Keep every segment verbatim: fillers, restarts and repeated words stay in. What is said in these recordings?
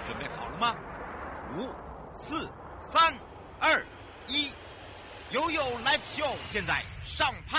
准备好了吗？五、四、三、二、一，悠悠 Live Show 现在上拍。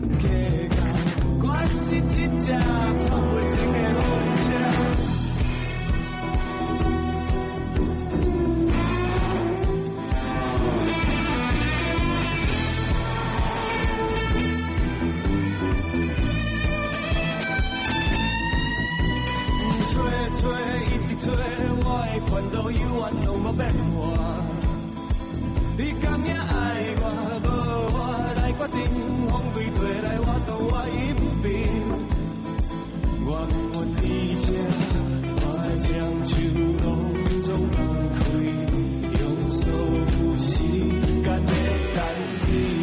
我是一只跑袂进的风车。 烦恼忧怨拢无变化。你甘也爱我，无我来决定，风对吹来我当我一边。我不愿你这，我爱将手拢总放开，用所有时间的等你。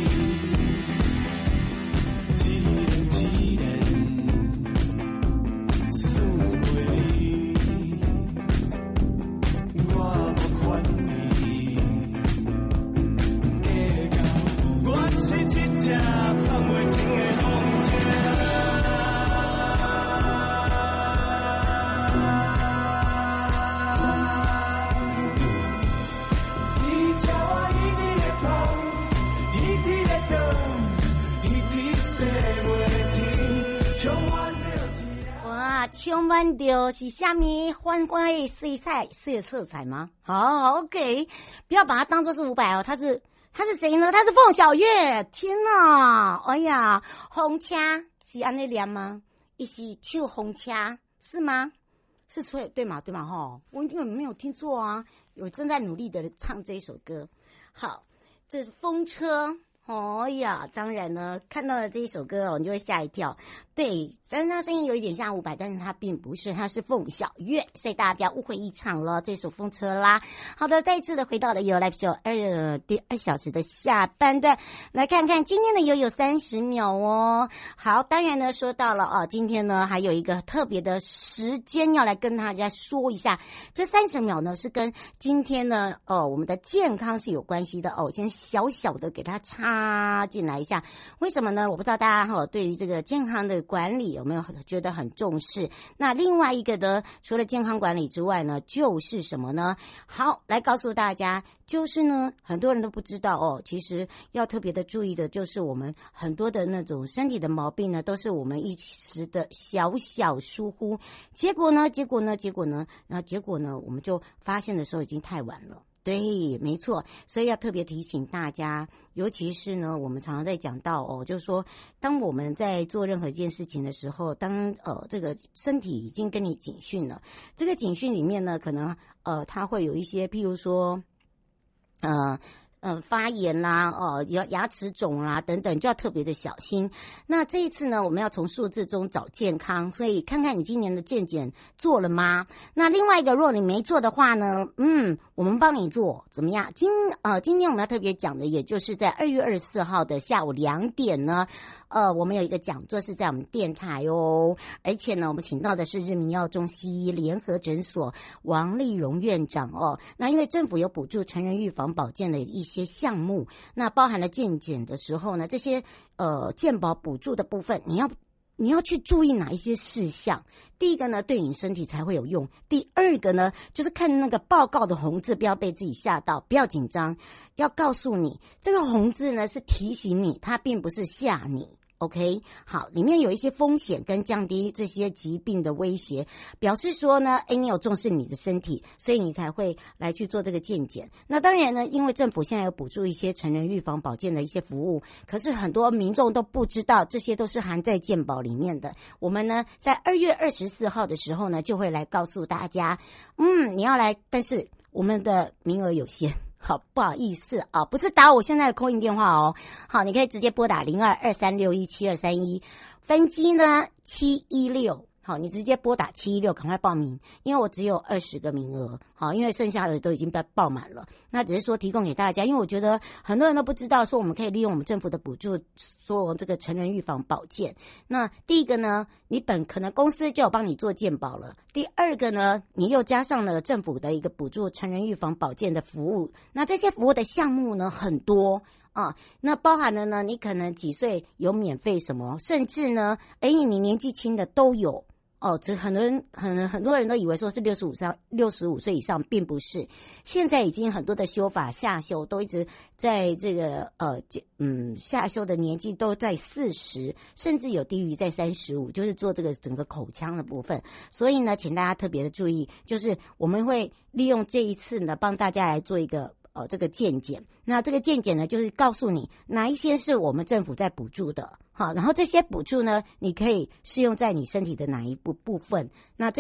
千万就是虾米欢欢的水彩色色彩吗？好 ，OK， 不要把它当作是伍佰哦，他是他是谁呢？他是凤小岳。天哪，哎呀，红掐是安内念吗？一是唱红掐是吗？是错对吗？对吗？哈，我因为没有听错啊，我正在努力的唱这一首歌。好，这是风车。哦呀，当然呢，看到了这一首歌哦，你就会吓一跳。对，但是他声音有一点像伍佰，但是他并不是，他是凤小岳，所以大家不要误会一场了。这首风车啦，好的，再一次的回到了有 Live Show 二第二小时的下半段，来看看今天的有有三十秒哦。好，当然呢，说到了哦，今天呢还有一个特别的时间要来跟大家说一下，这三十秒呢是跟今天呢哦我们的健康是有关系的哦。我先小小的给它插进来一下，为什么呢？我不知道大家哈、哦、对于这个健康的管理有没有觉得很重视？那另外一个呢，除了健康管理之外呢，就是什么呢？好，来告诉大家，就是呢，很多人都不知道哦。其实要特别的注意的，就是我们很多的那种身体的毛病呢，都是我们一时的小小疏忽，结果呢，结果呢，结果呢，然后结果呢，我们就发现的时候已经太晚了。对，没错，所以要特别提醒大家，尤其是呢，我们常常在讲到哦，就是说，当我们在做任何一件事情的时候，当呃这个身体已经跟你警讯了，这个警讯里面呢，可能呃它会有一些，譬如说，呃。呃，发炎啦、啊，哦，牙牙齿肿啦、啊、等等，就要特别的小心。那这一次呢，我们要从数字中找健康，所以看看你今年的健检做了吗？那另外一个，如果你没做的话呢，嗯，我们帮你做，怎么样？今呃，今天我们要特别讲的，也就是在二月二十四号的下午两点呢。呃，我们有一个讲座是在我们电台哦，而且呢，我们请到的是日明药中西医联合诊所王丽蓉院长哦。那因为政府有补助成人预防保健的一些项目，那包含了健检的时候呢，这些呃健保补助的部分，你要你要去注意哪一些事项？第一个呢，对你身体才会有用；第二个呢，就是看那个报告的红字，不要被自己吓到，不要紧张，要告诉你，这个红字呢是提醒你，它并不是吓你。OK， 好，里面有一些风险跟降低这些疾病的威胁，表示说呢，哎，你有重视你的身体，所以你才会来去做这个健检。那当然呢，因为政府现在有补助一些成人预防保健的一些服务，可是很多民众都不知道，这些都是含在健保里面的。我们呢，在二月二十四号的时候呢，就会来告诉大家，嗯，你要来，但是我们的名额有限。好，不好意思啊，不是打我现在的call in电话哦。好，你可以直接拨打零二二三六一七二三一，分机呢七一六。好，你直接拨打七一六，赶快报名，因为我只有二十个名额。好，因为剩下的都已经被报满了。那只是说提供给大家，因为我觉得很多人都不知道，说我们可以利用我们政府的补助做这个成人预防保健。那第一个呢，你本可能公司就有帮你做健保了。第二个呢，你又加上了政府的一个补助成人预防保健的服务。那这些服务的项目呢很多。啊，那包含了呢，你可能几岁有免费什么，甚至呢，哎，你年纪轻的都有。哦，这很多人很很多人都以为说是六十五上六十五岁以上，并不是。现在已经很多的修法下修都一直在这个呃嗯下修的年纪都在四十，甚至有低于在三十五，就是做这个整个口腔的部分。所以呢，请大家特别的注意，就是我们会利用这一次呢，帮大家来做一个。呃，这个健检，那这个健检呢，就是告诉你哪一些是我们政府在补助的，好，然后这些补助呢，你可以适用在你身体的哪一部部分。那这个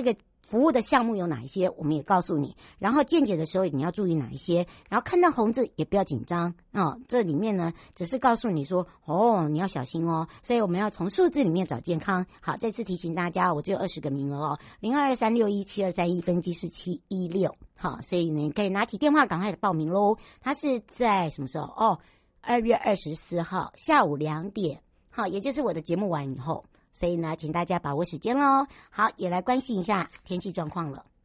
服务的项目有哪一些，我们也告诉你。然后健检的时候你要注意哪一些，然后看到红字也不要紧张哦。这里面呢，只是告诉你说，哦，你要小心哦。所以我们要从数字里面找健康。好，再次提醒大家，我只有二十个名额哦，零二二三六一七二三一，分机是七一六。好，所以你可以拿起电话赶快报名喽。它是在什么时候？哦，二月二十四号下午两点。好，也就是我的节目完以后。所以呢，请大家把握时间咯。好，也来关心一下天气状况了。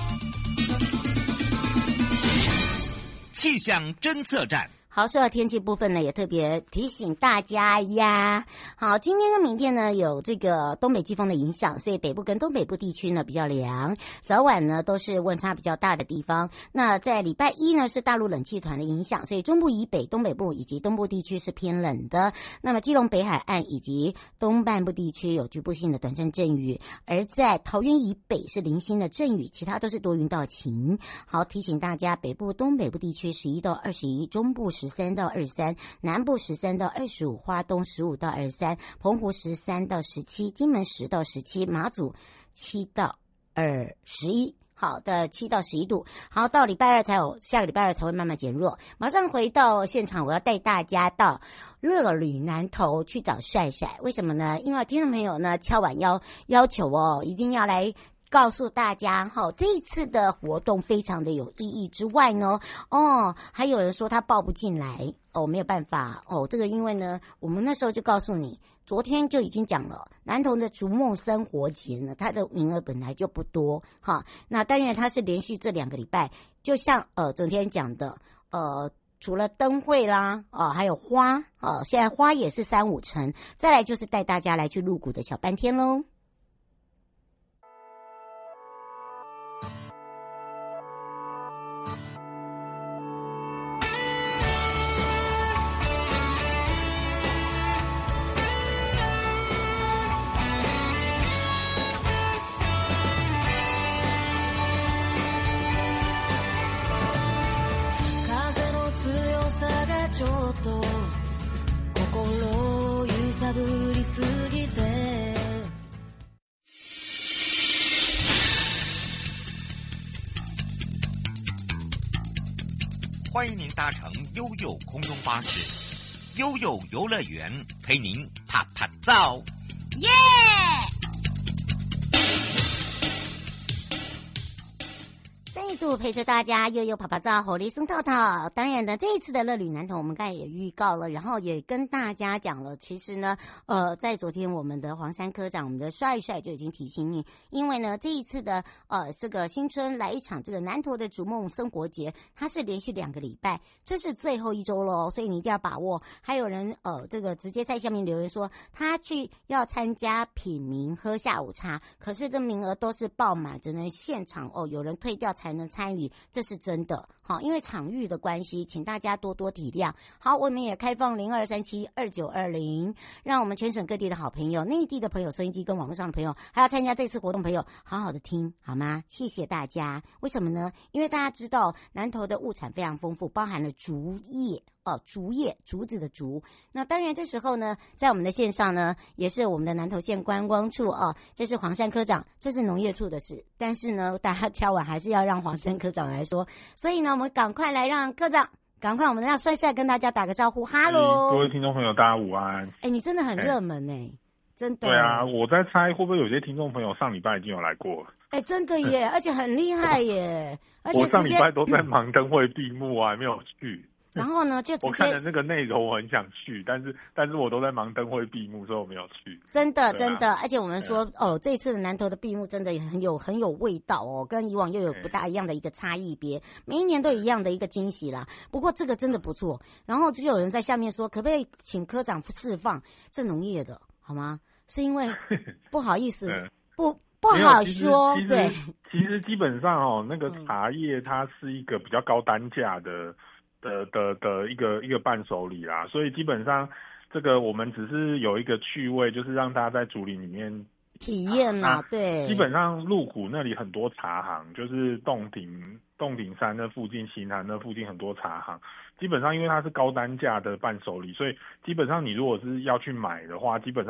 气象侦测站。 好，说到天气部分呢，也特别提醒大家呀。好，今天跟明天呢有这个东北季风的影响，所以北部跟东北部地区呢比较凉，早晚呢都是温差比较大的地方。那在礼拜一呢是大陆冷气团的影响，所以中部以北、东北部以及东部地区是偏冷的。那么基隆北海岸以及东半部地区有局部性的短暂阵雨，而在桃园以北是零星的阵雨，其他都是多云到晴。好，提醒大家，北部、东北部地区十一到二十一，中部十三到二十三，南部十三到二十五，花东十五到二十三，澎湖十三到十七，金门十到十七，马祖七到二十一。好的，七到十一度。好，到礼拜二才有，下个礼拜二才会慢慢减弱。马上回到现场，我要带大家到乐旅南投去找帅帅。为什么呢？因为听众朋友呢敲碗要要求哦，一定要来告诉大家哈，这一次的活动非常的有意义之外呢，哦，还有人说他报不进来哦，没有办法哦，这个因为呢，我们那时候就告诉你，昨天就已经讲了，南投的逐梦生活节呢，它的名额本来就不多哈，那当然它是连续这两个礼拜，就像呃昨天讲的呃。除了灯会啦，哦，还有花，哦，现在花也是三五成，再来就是带大家来去鹿谷的小半天喽。 ちょっと心を揺さぶりすぎて欢迎您搭乘悠悠空中巴士，悠悠游乐园陪您啪啪照， 耶！再度陪着大家悠悠跑跑照火力松套套。当然呢，这一次的乐旅南投我们刚才也预告了，然后也跟大家讲了，其实呢呃在昨天我们的黄山科长我们的帅帅就已经提醒你，因为呢这一次的呃这个新春来一场这个南投的逐梦生活节，它是连续两个礼拜，这是最后一周了，所以你一定要把握。还有人呃这个直接在下面留言说他去要参加品茗喝下午茶，可是的名额都是爆满，只能现场哦有人退掉才能参与，这是真的。好，因为场域的关系，请大家多多体谅。好，我们也开放零二三七二九二零，让我们全省各地的好朋友、内地的朋友、收音机跟网络上的朋友，还要参加这次活动朋友，好好的听好吗？谢谢大家。为什么呢？因为大家知道南投的物产非常丰富，包含了竹叶哦，竹叶，竹子的竹。那当然这时候呢，在我们的线上呢，也是我们的南投县观光处哦，这是黄山科长，这是农业处的事。但是呢，大家敲碗还是要让黄山科长来说，所以呢，我们赶快来让科长，赶快我们让帅帅跟大家打个招呼，哈喽， 各位听众朋友，大家午安。 哎，你真的很热门哎、欸，真的。 对啊，我在猜会不会有些听众朋友上礼拜已经有来过了。 哎，真的耶，而且很厉害耶，而且我上礼拜都在忙灯会闭幕，我还没有去。 然后呢，就直接我看的那个内容我很想去，但是但是我都在忙灯会闭幕，所以我没有去。 真的、啊、真的，而且我们说哦，这一次的南投的闭幕真的很有很有味道哦，跟以往又有不大一样的一个差异别，每一年都一样的一个惊喜啦。不过这个真的不错，然后就有人在下面说，可不可以请科长释放这农业的好吗？是因为不好意思，不。不好说， 其实对， 其实基本上哦，那个茶叶它是一个比较高单价的的的的一个一个伴手礼啦，所以基本上这个我们只是有一个趣味，就是让大家在竹林里面体验啦、啊，对。 基本上鹿谷那里很多茶行，就是洞顶洞顶山那附近、新潭那附近很多茶行，基本上因为它是高单价的伴手礼，所以基本上你如果是要去买的话，基本上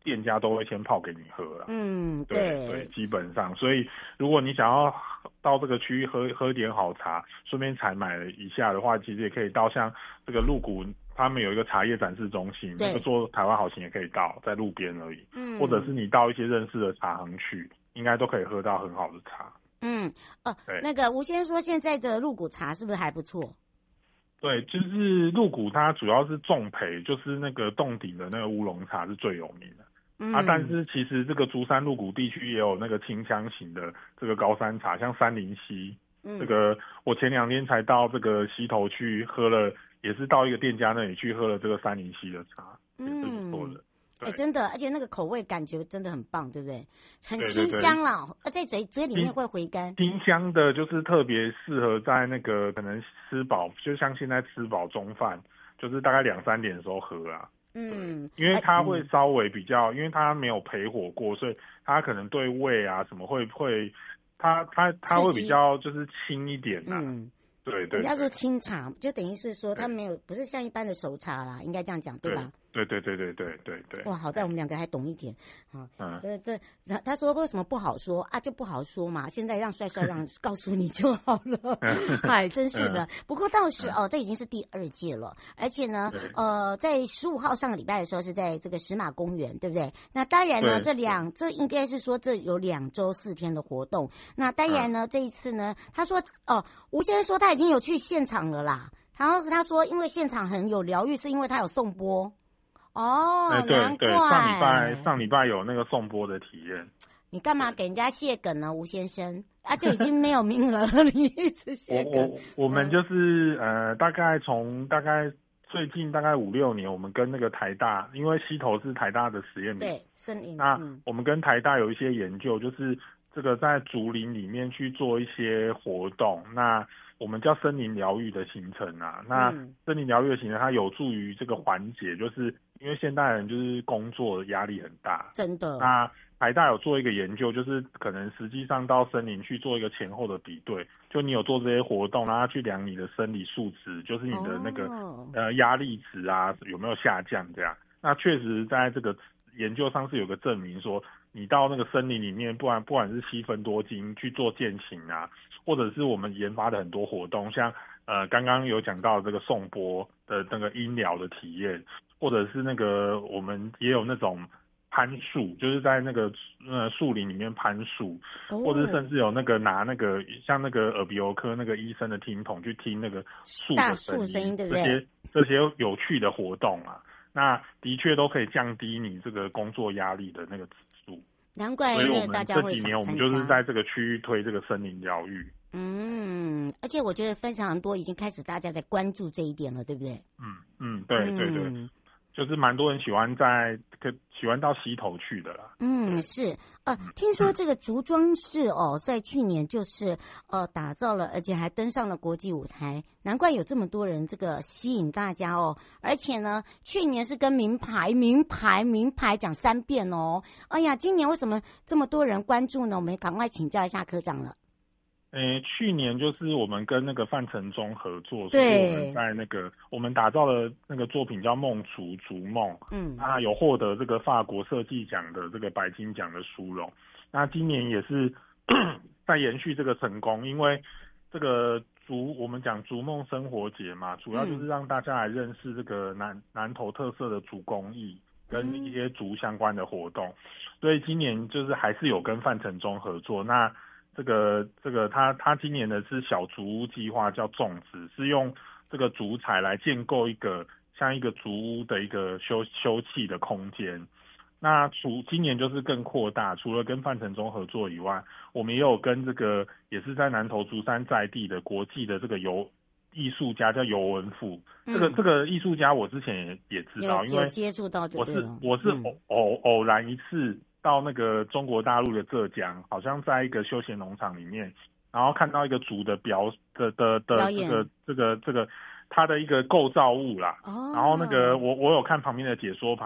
店家都会先泡给你喝啦。 嗯， 对对，基本上，所以如果你想要到这个区域喝喝点好茶，顺便采买一下的话，其实也可以到像这个鹿谷，他们有一个茶叶展示中心，那个做台湾好行也可以到，在路边而已。嗯，或者是你到一些认识的茶行去，应该都可以喝到很好的茶。 嗯，呃，那个吴先生说现在的鹿谷茶是不是还不错？ 对，就是鹿谷它主要是重培，就是那个洞顶的那个乌龙茶是最有名的。嗯、啊，但是其实这个竹山鹿谷地区也有那个清香型的这个高山茶，像山林溪。嗯，这个我前两天才到这个溪头去喝了，也是到一个店家那里去喝了这个山林溪的茶，也是不错的。 哎、欸，真的，而且那个口味感觉真的很棒，对不对？很清香啦，而在嘴嘴里面会回甘。 清香的，就是特别适合在那个可能吃饱，就像现在吃饱中饭，就是大概两三点的时候喝啊。嗯，因为它会稍微比较，嗯、因为它没有焙火过，所以它可能对胃啊什么会会，它它它会比较就是轻一点呐、啊。嗯。对 对, 对， 人家说清茶，就等于是说它没有，不是像一般的熟茶啦，应该这样讲，对吧？ 对对对对对对对。 哇，好在我们两个还懂一点啊。嗯。这这，他说为什么不好说啊？就不好说嘛。现在让帅帅让告诉你就好了。哎，真是的。不过倒是哦，这已经是第二届了，而且呢，呃，在十五号上个礼拜的时候是在这个石马公园，对不对？那当然呢，这两这应该是说这有两周四天的活动。那当然呢，这一次呢，他说哦，吴先生说他已经有去现场了啦。然后他说，因为现场很有疗愈，是因为他有颂钵。哦， 欸、对难怪对，上礼拜上礼拜有那个颂钵的体验。 你干嘛给人家谢梗呢，吴先生？啊，就已经没有名额了，你一直谢梗。 我我我们就是呃，大概从大概最近大概五六年，我们跟那个台大，因为溪头是台大的实验林， 对，森林。 那、嗯、我们跟台大有一些研究，就是这个在竹林里面去做一些活动，那我们叫森林疗愈的行程啊。那森林疗愈的行程，它有助于这个缓解，就是因为现代人就是工作压力很大， 真的。 那台大有做一个研究，就是可能实际上到森林去做一个前后的比对，就你有做这些活动，然后去量你的生理数值，就是你的那个、哦、呃压力值啊有没有下降这样。那确实在这个研究上是有个证明说，你到那个森林里面，不然不管是西芬多精去做健行啊，或者是我们研发的很多活动，像呃刚刚有讲到这个颂钵的那个音疗的体验，或者是那个我们也有那种攀树，就是在那个呃树林里面攀树，哦、或者甚至有那个拿那个像那个耳鼻喉科那个医生的听筒去听那个树的声音，大树声音，对不对？这些这些有趣的活动啊，那的确都可以降低你这个工作压力的那个指数。 难怪因为大家会想参加。所以我们这几年我们就是在这个区域推这个森林疗愈。 嗯，而且我觉得非常多，已经开始大家在关注这一点了，对不对？ 嗯嗯，对对对。嗯，就是蛮多人喜欢在喜欢到溪头去的啦。 嗯，是呃，听说这个竹庄市哦，在去年就是呃打造了，而且还登上了国际舞台，难怪有这么多人这个吸引大家哦。而且呢，去年是跟名牌、名牌、名牌讲三遍哦。哎呀，今年为什么这么多人关注呢？我们赶快请教一下科长了。 诶，去年就是我们跟那个范承宗合作，所以我们在那个我们打造的那个作品叫《梦竹竹梦》，嗯，那有获得这个法国设计奖的这个白金奖的殊荣。那今年也是在延续这个成功，因为这个竹我们讲竹梦生活节嘛，主要就是让大家来认识这个南南投特色的竹工艺跟一些竹相关的活动，所以今年就是还是有跟范承宗合作。那这个这个他他今年的是小竹屋计划，叫种植，是用这个竹材来建构一个像一个竹屋的一个休休憩的空间。那除今年就是更扩大，除了跟范承宗合作以外，我们也有跟这个也是在南投竹山在地的国际的这个游艺术家叫游文富、嗯，这个这个艺术家我之前也也知道，因为接触到就对了， 我是我是偶、嗯、偶偶然一次。到那个中国大陆的浙江，好像在一个休闲农场里面，然后看到一个竹的表的的的这个这个这个它的一个构造物啦。哦。然后那个我我有看旁边的解说牌，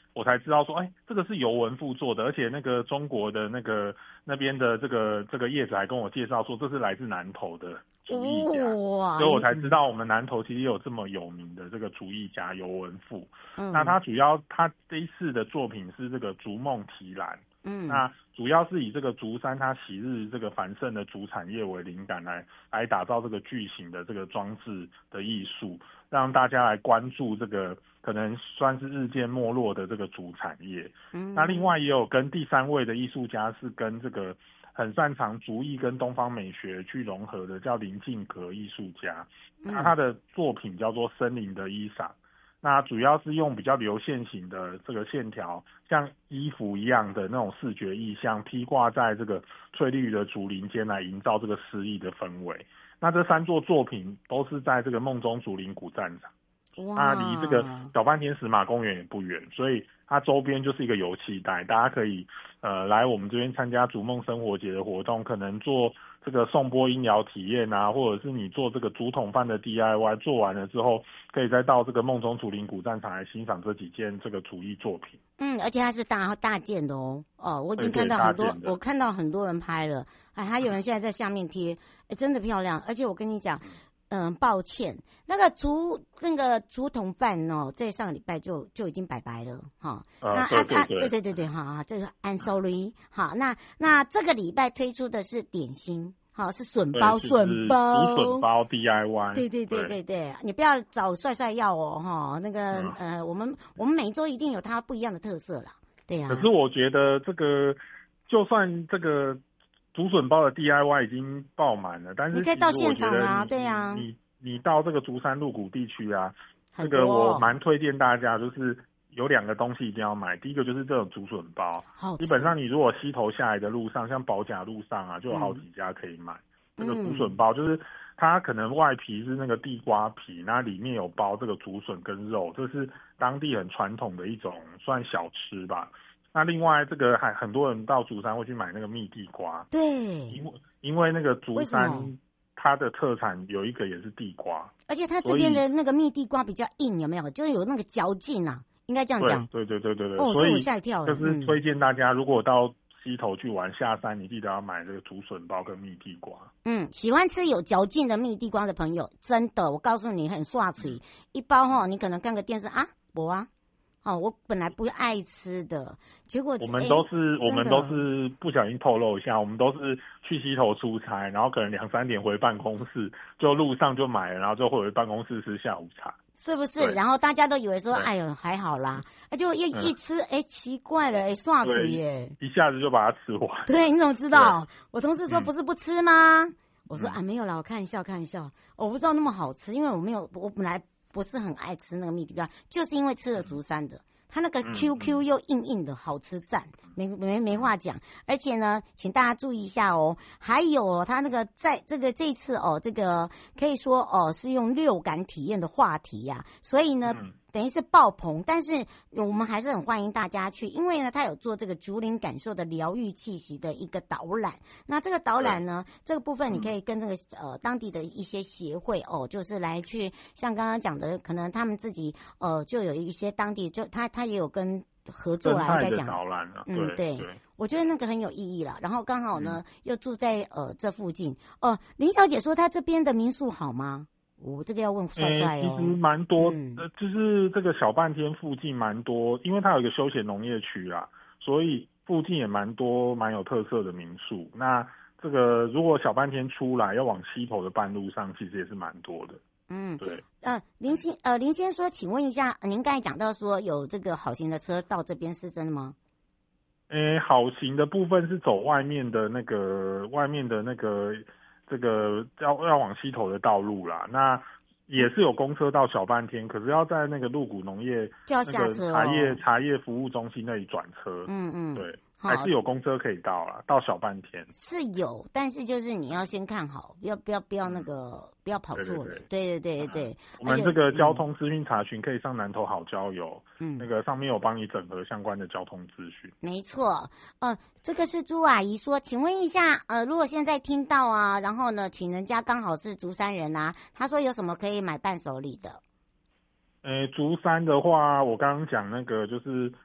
我才知道说，哎，这个是尤文副做的，而且那个中国的那个那边的这个这个业者还跟我介绍说，这是来自南投的竹艺家， 哇所以我才知道我们南投其实有这么有名的这个竹艺家尤文副。 嗯， 那他主要他这一次的作品是这个竹梦提篮。 嗯， 那主要是以这个竹山它昔日这个繁盛的竹产业为灵感来来打造这个巨型的这个装置的艺术，让大家来关注这个可能算是日渐没落的这个竹产业。嗯，那另外也有跟第三位的艺术家是跟这个很擅长竹艺跟东方美学去融合的，叫林敬格艺术家。那他的作品叫做《森林的衣裳》。那主要是用比较流线型的这个线条，像衣服一样的那种视觉意象，披挂在这个翠绿的竹林间来营造这个诗意的氛围。那这三座作品都是在这个梦中竹林古战场，那离这个小半天石马公园也不远，所以它周边就是一个油气带，大家可以呃来我们这边参加竹梦生活节的活动，可能做这个颂钵音疗体验啊，或者是你做这个竹筒饭的 D I Y， 做完了之后，可以再到这个梦中竹林古战场来欣赏这几件这个竹艺作品。 嗯，而且它是大大件的哦，哦，我已经看到很多，我看到很多人拍了，哎，还有人现在在下面贴，哎，真的漂亮。而且我跟你讲，嗯，抱歉，那个竹那个竹筒饭哦，在上个礼拜就就已经拜拜了哈。 呃、 那对对啊， 对对对对对，哈，这个 I'm sorry， 好，那那这个礼拜推出的是点心。好，是笋包，笋包， 竹笋包 D I Y。 对对对对对，你不要找帅帅要哦，哈，那个、嗯、呃，我们我们每一周一定有它不一样的特色啦，对呀、啊。 可是我觉得这个，就算这个竹笋包的 D I Y 已经爆满了，但是你可以到现场啊，对呀、啊。 你你到这个竹山鹿谷地区啊，这个我蛮推荐大家，就是有两个东西一定要买，第一个就是这种竹笋包，基本上你如果溪头下来的路上，像宝甲路上啊，就有好几家可以买。嗯、这个竹笋包就是它可能外皮是那个地瓜皮，那里面有包这个竹笋跟肉，这是当地很传统的一种算小吃吧。那另外这个还很多人到竹山会去买那个蜜地瓜， 对， 因为因为那个竹山它的特产有一个也是地瓜， 而且它这边的那个蜜地瓜比较硬，有没有？就是有那个嚼劲啊。应该这样讲， 对对对对对， 哦， 所以我吓一跳， 就是推荐大家，如果到溪头去玩下山，你记得要买这个竹笋包跟蜜地瓜。 嗯，喜欢吃有嚼劲的蜜地瓜的朋友，真的，我告诉你，很刷嘴、嗯，一包哈，你可能看个电视啊，我啊，哦，我本来不爱吃的，结果我们都是我们都是不小心透露一下，我们都是去溪头出差，然后可能两三点回办公室，就路上就买了，然后就回办公室吃下午茶。 是不是？然后大家都以为说，哎呦还好啦，啊就一、嗯、一吃，哎奇怪了，哎刷嘴耶， 一下子就把它吃完。 对，你怎么知道？我同事说不是不吃吗？嗯、我说啊没有啦，我看一下看一下，我不知道那么好吃，因为我没有，我本来不是很爱吃那个蜜地瓜，就是因为吃了竹山的。它那个 Q Q 又硬硬的，好吃赞，没没没话讲。而且呢，请大家注意一下哦，还有哦，它那个在这个这次哦，这个可以说哦是用六感体验的话题呀、啊，所以呢。嗯等于是爆棚，但是我们还是很欢迎大家去，因为呢，他有做这个竹林感受的疗愈气息的一个导览。那这个导览呢，这个部分你可以跟这个呃当地的一些协会哦，就是来去像刚刚讲的，可能他们自己呃就有一些当地就他他也有跟合作啦，应该讲导览了， 嗯对， 对我觉得那个很有意义啦。然后刚好呢、嗯、又住在呃这附近哦、呃。林小姐说她这边的民宿好吗？我、哦、这个要问帅帅哦。 欸、其实蛮多、嗯，呃，就是这个小半天附近蛮多，因为它有一个休闲农业区啦，所以附近也蛮多蛮有特色的民宿。那这个如果小半天出来要往溪头的半路上，其实也是蛮多的。 嗯， 对。 呃，林先呃林先说，请问一下，您刚才讲到说有这个好行的车到这边是真的吗？ 诶、欸，好行的部分是走外面的那个外面的那个。这个要要往溪头的道路啦，那也是有公车到小半天，可是要在那个鹿谷农业就要下车、哦、 茶叶茶叶服务中心那里转车。嗯嗯，对，还是有公车可以到啦，到小半天是有，但是就是你要先看好，不要不要不要那个、嗯、不要跑错了。对对对对对、嗯， 我们这个交通资讯查询可以上南投好交友，嗯，那个上面有帮你整合相关的交通资讯。 没错，呃，这个是朱阿姨说，请问一下，呃，如果现在听到啊，然后呢，请人家刚好是竹山人啊，他说有什么可以买伴手礼的？ 呃，竹山的话，我刚刚讲那个就是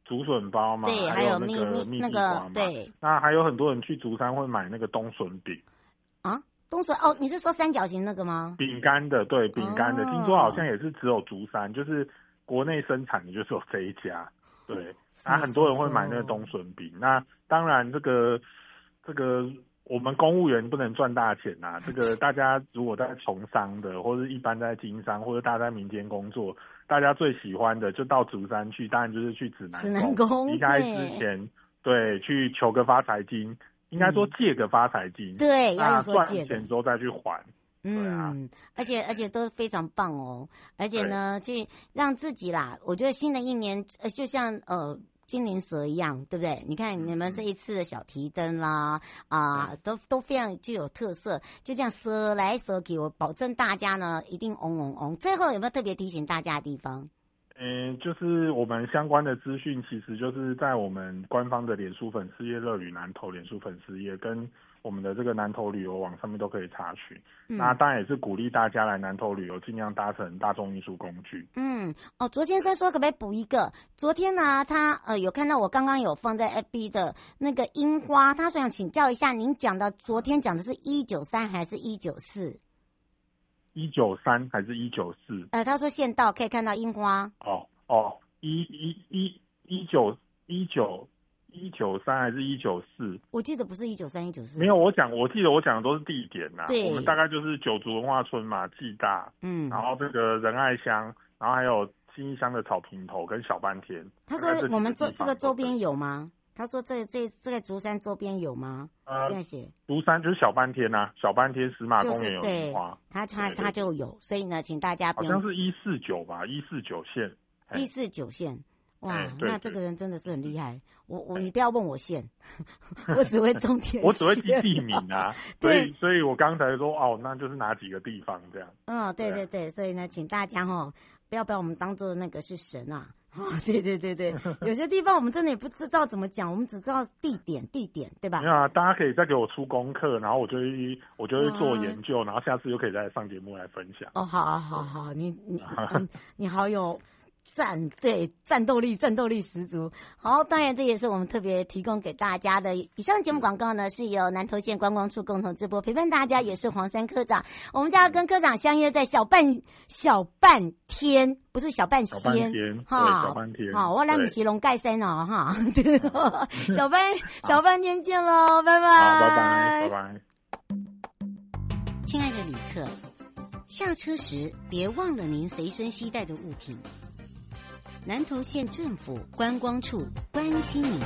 竹笋包嘛， 对， 还有那个蜜蜜地那个瓜嘛。 对。 那还有很多人去竹山会买那个冬笋饼。 啊，冬笋哦，你是说三角形那个吗？ 饼干的，对，饼干的， 哦、 听说好像也是只有竹山，就是国内生产的，就是有这一家。对，那、啊、很多人会买那个冬笋饼。那当然，这个这个我们公务员不能赚大钱呐、啊。这个大家如果在从商的，或者一般在经商，或者大家在民间工作，大家最喜欢的就到竹山去，当然就是去指南宫。指南宫离开之前，对，去求个发财金，应该说借个发财金。 嗯、对， 那赚钱之后再去还。 嗯， 啊、 而且而且都非常棒哦，而且呢，去让自己啦，我觉得新的一年，呃，就像呃精灵蛇一样，对不对？你看你们这一次的小提灯啦，啊、呃，都都非常具有特色，就这样蛇来蛇去，我保证大家呢一定嗡嗡嗡。最后有没有特别提醒大家的地方？ 嗯，就是我们相关的资讯，其实就是在我们官方的脸书粉丝页乐旅南投脸书粉丝页跟我们的这个南投旅游网上面都可以查询。嗯、那当然也是鼓励大家来南投旅游，尽量搭乘大众运输工具。 嗯，哦，卓先生说可不可以补一个？昨天呢，他呃有看到我刚刚有放在 F B 的那个樱花，他想请教一下，您讲的昨天讲的是一九三还是一九四？ 一九三还是一九四？ 呃，他说县道可以看到樱花。 哦哦，一一一一九一九一九三还是一九四？ 我记得不是一九三一九四。 没有，我讲我记得我讲的都是地点呐、啊。 对， 我们大概就是九族文化村嘛，暨大， 嗯， 然后这个仁爱乡，然后还有新义乡的草坪头跟小半天。 他说我们这这个周边有吗？他说这这这个竹山周边有吗？呃，现在写竹山就是小半天呐、啊，小半天石马公园有樱花， 他他他就有，所以呢，请大家不用。 好像是一四九吧，一四九线， 一四九线，哇， 欸、 那这个人真的是很厉害。我我你不要问我线，我只会中天， 我只会记地名啊。所以所以我刚才说哦，那就是哪几个地方这样。 嗯，对对对，所以呢，请大家哈，不要把我们当做那个是神啊。哦，对对对对，有些地方我们真的也不知道怎么讲，我们只知道地点地点，对吧？ 没有啊，大家可以再给我出功课，然后我就会我就会做研究，然后下次就可以再上节目来分享。 哦，好好好，你你你你好有战对战斗力，战斗力十足。好，当然这也是我们特别提供给大家的。以上的节目广告呢，是由南投县观光处共同直播，陪伴大家也是黄山科长。我们就要跟科长相约在小半小半天，不是小半仙， 哈，小半天。 好，我来不是龙盖山哦，哈，小半小半天见喽，拜拜， 好，拜拜，拜拜。 亲爱的旅客，下车时别忘了您随身携带的物品。南投县政府观光处关心您。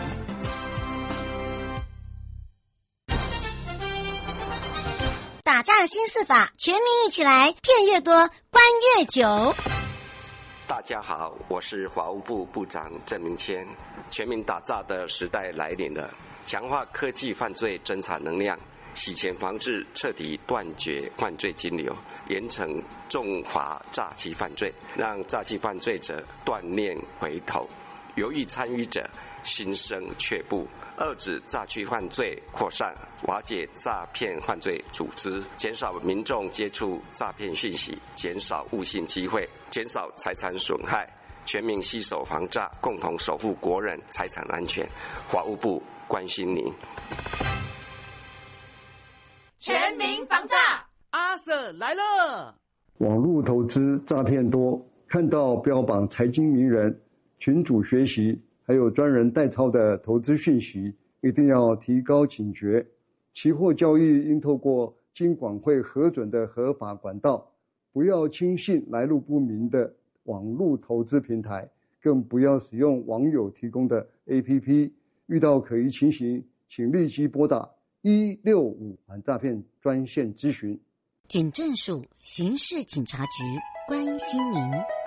打仗新四法，全民一起来，骗越多，关越久。 大家好，我是法务部部长郑明谦。全民打诈的时代来临了，强化科技犯罪侦查能量，洗钱防治彻底断绝犯罪金流，严惩重罚诈欺犯罪，让诈欺犯罪者断念回头，犹豫参与者心生却步，遏止诈欺犯罪扩散，瓦解诈骗犯罪组织，减少民众接触诈骗讯息，减少误信机会，减少财产损害，全民携手防诈，共同守护国人财产安全。法务部关心您。 全民防诈， 阿 Sir 来了。 网络投资诈骗多，看到标榜财经名人、群组学习，还有专人代操的投资讯息，一定要提高警觉。期货交易应透过金管会核准的合法管道，不要轻信来路不明的网络投资平台，更不要使用网友提供的 A P P。遇到可疑情形，请立即拨打一六五反诈骗专线咨询。 警政署刑事警察局关心您。